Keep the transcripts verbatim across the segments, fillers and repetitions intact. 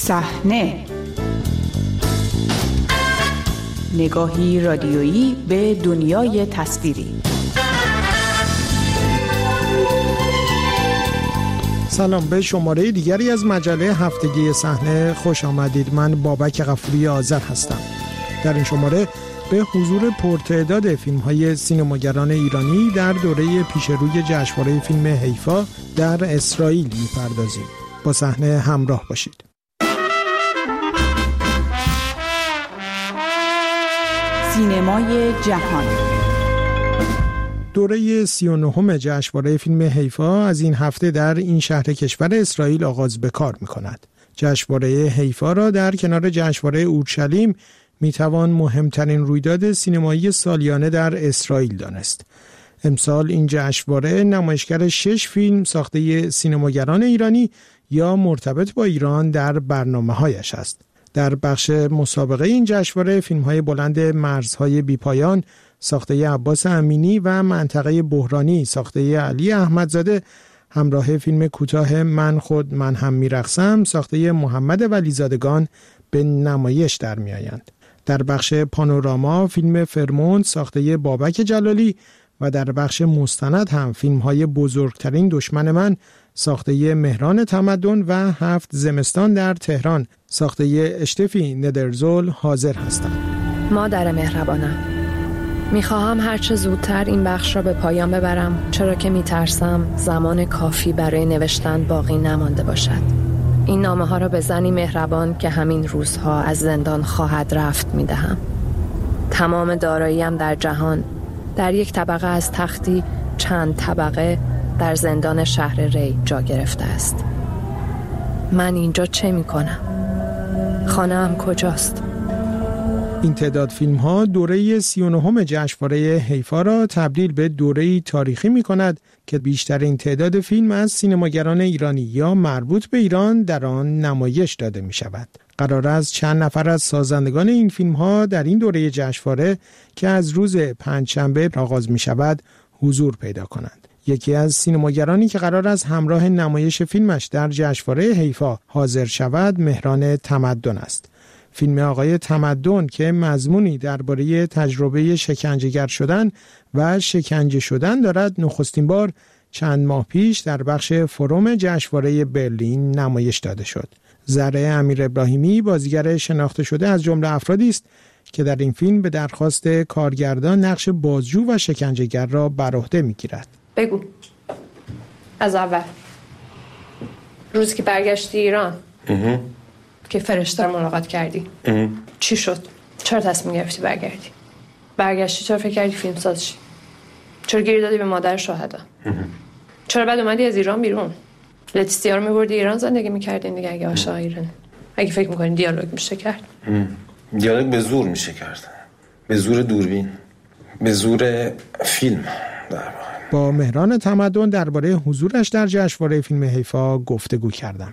صحنه، نگاهی رادیویی به دنیای تصویری. سلام، به شماره دیگری از مجله هفتگی صحنه خوش آمدید. من بابک غفوری آذر هستم. در این شماره به حضور پرتعداد فیلم‌های سینماگران ایرانی در دوره پیشروی جشنواره فیلم حیفا در اسرائیل می‌پردازیم. با صحنه همراه باشید. سینمای جهان. دوره سی و نهم جشنواره فیلم حیفا از این هفته در این شهر کشور اسرائیل آغاز به کار می‌کند. جشنواره حیفا را در کنار جشنواره اورشلیم میتوان مهمترین رویداد سینمایی سالیانه در اسرائیل دانست. امسال این جشنواره نمایشگر شش فیلم ساخته سینماگران ایرانی یا مرتبط با ایران در برنامه‌هایش است. در بخش مسابقه این جشنواره فیلم‌های بلند مرزهای بی‌پایان ساخته عباس امینی و منطقه بحرانی ساخته علی احمدزاده همراه فیلم کوتاه من خود من هم میرقصم ساخته محمد ولیزادگان به نمایش در می‌آیند. در بخش پانوراما فیلم فرموند ساخته بابک جلالی و در بخش مستند هم فیلم‌های بزرگترین دشمن من ساخته مهران تمدن و هفت زمستان در تهران ساخته اشتفی ندرزول حاضر هستند. مادر مهربانم، میخواهم هرچه زودتر این بخش را به پایان ببرم، چرا که میترسم زمان کافی برای نوشتن باقی نمانده باشد. این نامه ها را به زنی مهربان که همین روزها از زندان خواهد رفت میدهم. تمام داراییم در جهان در یک طبقه از تختی چند طبقه در زندان شهر ری جا گرفته است. من اینجا چه میکنم؟ خانه‌ام کجاست؟ این تعداد فیلم ها دوره سی و نهم جشنواره حیفا را تبدیل به دوره تاریخی می کند که بیشترین تعداد فیلم از سینماگران ایرانی یا مربوط به ایران در آن نمایش داده می شود. قرار است چند نفر از سازندگان این فیلم ها در این دوره جشنواره که از روز پنجشنبه آغاز می شود حضور پیدا کنند. یکی از سینماگرانی که قرار است همراه نمایش فیلمش در جشنواره حیفا حاضر شود مهران تمدن است. فیلم آقای تمدن که مضمونی درباره تجربه شکنجهگر شدن و شکنجه شدن دارد نخستین بار چند ماه پیش در بخش فروم جشنواره برلین نمایش داده شد. زهره امیر ابراهیمی بازیگر شناخته شده از جمله افرادی است که در این فیلم به درخواست کارگردان نقش بازجو و شکنجهگر را بر عهده می‌گیرد. بگو از اول روزی که برگشتی ایران اه. که فرشته رو ملاقات کردی اه. چی شد؟ چرا تصمیم گرفتی برگردی؟ برگشتی چرا فکر کردی فیلم ساز شی؟ چرا گیر دادی به مادر شاهدا؟ چرا بعد اومدی از ایران بیرون؟ لتیسیا رو میبردی ایران زندگی میکردین دیگه اگه عاشق ایران. اگه فکر میکنین دیالوگ میشه کرد. دیالوگ به زور میشه کرد. به زور دوربین، به زور فیلم. در با مهران تمدن درباره حضورش در جشنواره فیلم حیفا گفتگو کردم.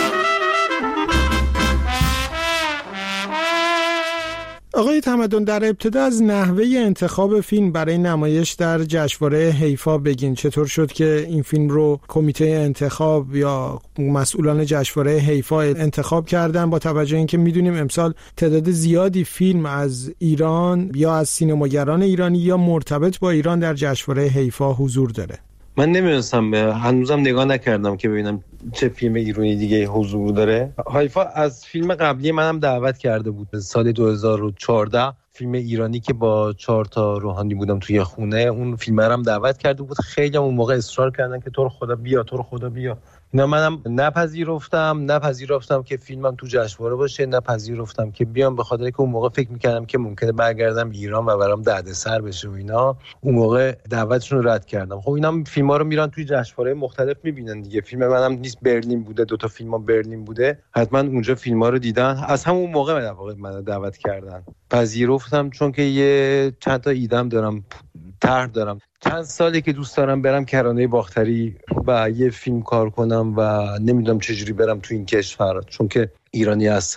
آقای تمدن، در ابتدا از نحوه انتخاب فیلم برای نمایش در جشنواره حیفا بگین. چطور شد که این فیلم رو کمیته انتخاب یا مسئولان جشنواره حیفا انتخاب کردن، با توجه اینکه میدونیم امسال تعداد زیادی فیلم از ایران یا از سینماگران ایرانی یا مرتبط با ایران در جشنواره حیفا حضور داره؟ من نمیدونستم، هنوزم نگاه نکردم که ببینم چه فیلم ایرانی دیگه حضور داره. حیفا از فیلم قبلی منم دعوت کرده بود سال دو هزار و چهارده، فیلم ایرانی که با چهار تا روحانی بودم توی خونه، اون فیلم هم دعوت کرده بود. خیلی هم اون موقع اصرار کردن که تو رو خدا بیا، تو رو خدا بیا. اینا منم نپذیرفتم نپذیرفتم که فیلمم تو جشنواره باشه، نپذیرفتم که بیام، به خاطر که اون موقع فکر می‌کردم که ممکنه برگردم ایران و برام دردسر بشه و اینا. اون موقع دعوتشون رو رد کردم. خب اینا فیلم‌ها رو میرن توی جشنواره مختلف می‌بینن دیگه. فیلم منم نیست برلین بوده، دو تا فیلمم برلین بوده، حتما اونجا فیلم‌ها رو دیدن. از همون موقع در واقع منو دعوت کردن. پذیرفتم چون که یه چند تا ایدم دارم، طرح دارم. چند سالی که دوست دارم برم کرانه باختری و یه فیلم کار کنم و نمیدونم چجوری برم تو این کشور، چون که ایرانی هستم.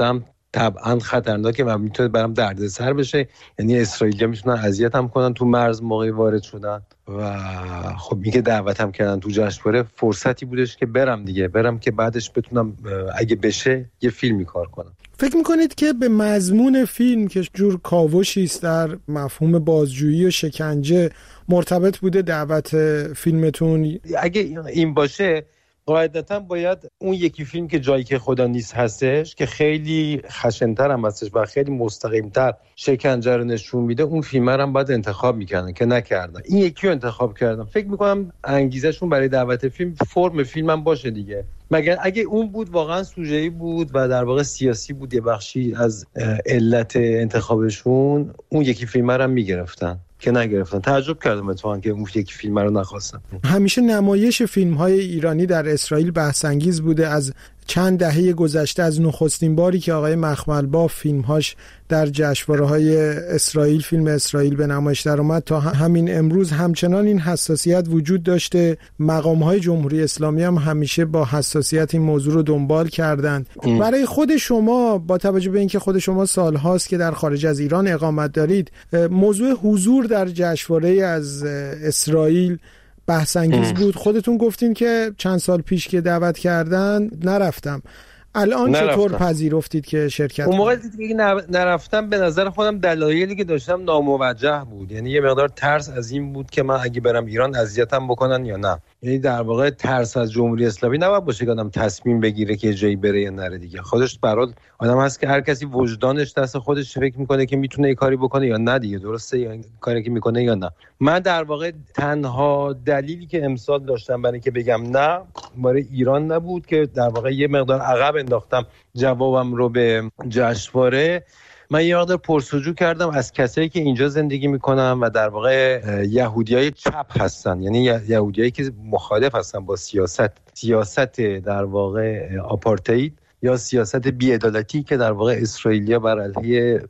طبعا خطرناکه و میتونه برام دردسر بشه. یعنی اسرائیلی‌ها میتونن اذیتم کنن تو مرز موقعی وارد شدن و خب میگه دعوتم کردن تو جشنواره، فرصتی بودش که برم دیگه، برم که بعدش بتونم اگه بشه یه فیلمی کار کنم. فکر میکنید که به مضمون فیلم که جور کاوشی است در مفهوم بازجویی و شکنجه مرتبط بوده دعوت فیلمتون؟ اگه این باشه قاعدتا باید اون یکی فیلم که جایی که خدا نیست هستش که خیلی خشن‌تر هم هستش و خیلی مستقیم‌تر شکنجه رو نشون میده، اون فیلم رو هم باید انتخاب میکردن که نکردن. این یکی رو انتخاب کردن. فکر میکنم انگیزشون برای دعوت فیلم فرم فیلم هم باشه دیگه. مگر اگه اون بود واقعا سوژه‌ای بود و در واقع سیاسی بود یه بخشی از علت انتخابشون، اون یکی فیلم رو هم میگرفتن که نگرفتن. تعجب کردم اتفاقا که اون یکی فیلم رو نخواستن. همیشه نمایش فیلم‌های ایرانی در اسرائیل بحث انگیز بوده. از چند دهه گذشته، از نخستین باری که آقای مخملباف فیلم‌هاش در جشنواره‌های اسرائیل، فیلم اسرائیل به نمایش در اومد، تا همین امروز همچنان این حساسیت وجود داشته. مقام‌های جمهوری اسلامی هم همیشه با حساسیت این موضوع رو دنبال کردند. برای خود شما، با توجه به اینکه خود شما سال‌هاست که در خارج از ایران اقامت دارید، موضوع حضور در جشنواره از اسرائیل بحث انگیز بود. خودتون گفتین که چند سال پیش که دعوت کردن نرفتم. الان چطور پذیرفتید که شرکت اون موقع دیگه نرفتم؟ به نظر خودم دلایلی که داشتم ناموجه بود. یعنی یه مقدار ترس از این بود که من اگه برم ایران اذیتم بکنن یا نه. یعنی در واقع ترس از جمهوری اسلامی نباید باشه که آدم تصمیم بگیره که جایی بره یا نره دیگه. خودش برات آدم هست که هر کسی وجدانش دست خودش فکر میکنه که میتونه یه کاری بکنه یا نه دیگه. درسته یا کاری که میکنه یا نه. من در واقع تنها دلیلی که امسال داشتم برای اینکه بگم نه برای ایران نبود که در واقع یه مقدار عقب انداختم جوابم رو به جشنواره. من یه مقدار پرسجو کردم از کسایی که اینجا زندگی میکنن و در واقع یهودیای چپ هستن، یعنی یهودیایی که مخالف هستن با سیاست سیاست در واقع آپارتاید یا سیاست بی‌عدالتی که در واقع اسرائیلیا بر علیه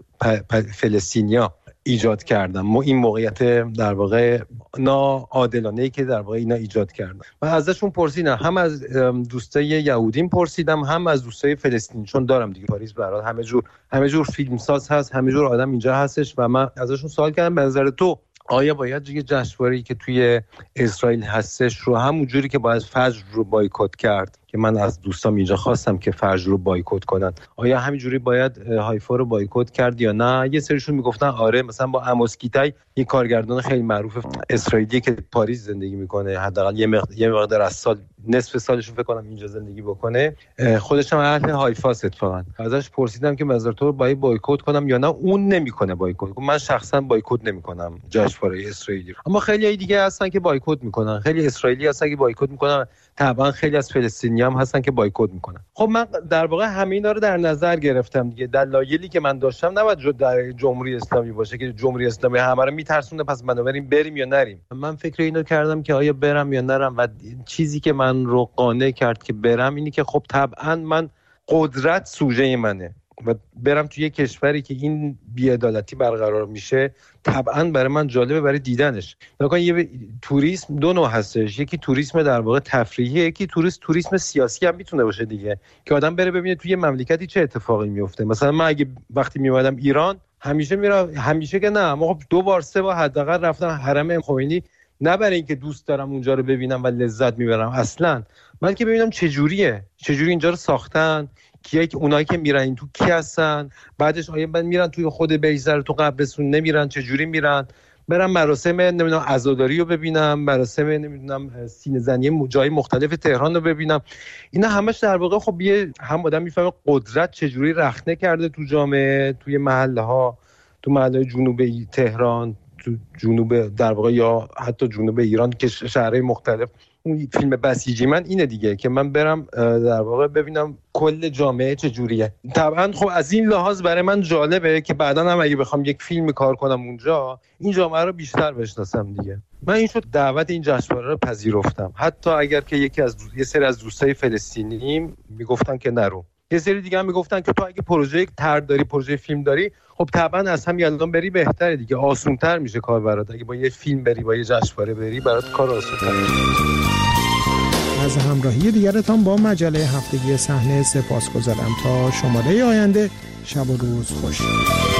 فلسطینیا ایجاد کردن. ما این موقعیت در واقع ناعادلانه‌ای که در واقع اینا ایجاد کردن. من ازشون پرسیدم، هم از دوستای یهودیم پرسیدم، هم از دوستای فلسطینی، چون دارم دیگه پاریس برات همه جور همه جور فیلمساز هست، همه جور آدم اینجا هستش و من ازشون سوال کردم به نظر تو آیا باید یه جشنواره‌ای که توی اسرائیل هستش رو همون جوری که باید فجر رو بایکوت کرد که من از دوستام اینجا خواستم که فجر رو بایکوت کنن، آیا همین جوری باید هایفا رو بایکوت کرد یا نه؟ یه سریشون میگفتن آره. مثلا با عموس کیتای یه کارگردان خیلی معروف اسرائیلی که پاریس زندگی میکنه، حداقل یه مقدار یه مقدار از سال نصف سالش فکر کنم اینجا زندگی بکنه، خودش هم اهل هایفاست. اتفاقا ازش پرسیدم که نظر تو باید بایکوت کنم یا نه، اون نمیکنه بایکوت. من شخصا بایکوت نمیکنم جشنواره اسرائیلی، اما خیلی دیگه هستن که بایکوت میکنن. خیلی اسرائیلی هستن که بایکوت میکنن، طبعا خیلی از فلسطینی هم هستن که بایکوت میکنن. خب من در واقع همه اینا رو در نظر گرفتم دیگه. دلایلی که من داشتم نباید در جمهوری اسلامی باشه که جمهوری اسلامی همه رو میترسونه پس بنابراین بریم یا نریم. من فکر اینو کردم که آیا برم یا نرم و چیزی که من رو قانع کرد که برم اینی که خب طبعا من قدرت سوژه منه و برم توی یه کشوری که این بی‌عدالتی برقرار میشه طبعا برای من جالبه برای دیدنش. نکنه یه توریسم دو نوع هستش، یکی توریسم در واقع تفریحی، یکی توریسم توریسم سیاسی هم میتونه باشه دیگه، که آدم بره ببینه توی مملکتی چه اتفاقی میفته. مثلا من اگه وقتی میومدم ایران همیشه میرم، همیشه که نه اما خب دو بار سه بار حداقل رفتم حرم خمینی، نه برای اینکه دوست دارم اونجا رو ببینم و لذت میبرم اصلا، بلکه ببینم چه جوریه، چه جوری اینجا رو ساختن، کیه که اونایی که میرن این تو کی هستن، بعدش آیا بعد میرن توی خود بیزر تو قبرستون نمیرن، چه جوری میرن، برم مراسم نمیدونم عزاداری رو ببینم، مراسم نمیدونم سینه زنی جای مختلف تهران رو ببینم. اینا همش در واقع خب یه هم آدم میفهمه قدرت چه جوری رخنه کرده تو جامعه، توی محله ها، تو محله جنوب تهران، تو جنوب در واقع یا حتی جنوب ایران که شهرهای مختلف. اون فیلم بسیجی من اینه دیگه که من برم در واقع ببینم کل جامعه چجوریه. طبعا خب از این لحاظ برای من جالبه که بعدا هم اگه بخوام یک فیلم کار کنم اونجا این جامعه رو بیشتر بشناسم دیگه. من این شد دعوت این جشنواره رو پذیرفتم، حتی اگر که یکی از یه سری از دوستای فلسطینی میگفتن که نرو، یه سری دیگه هم میگفتن که تو اگه پروژه طرح داری، پروژه فیلم داری، خب طبعا از هم الان بری بهتره دیگه، آسان‌تر میشه کار برات. اگه با یه فیلم بری، با یه جشنواره بری، برات کار آسان‌تر میشه. از همراهی دیگرتان با مجله هفتگی صحنه سپاسگزارم. تا شماره آینده شب و روز خوش.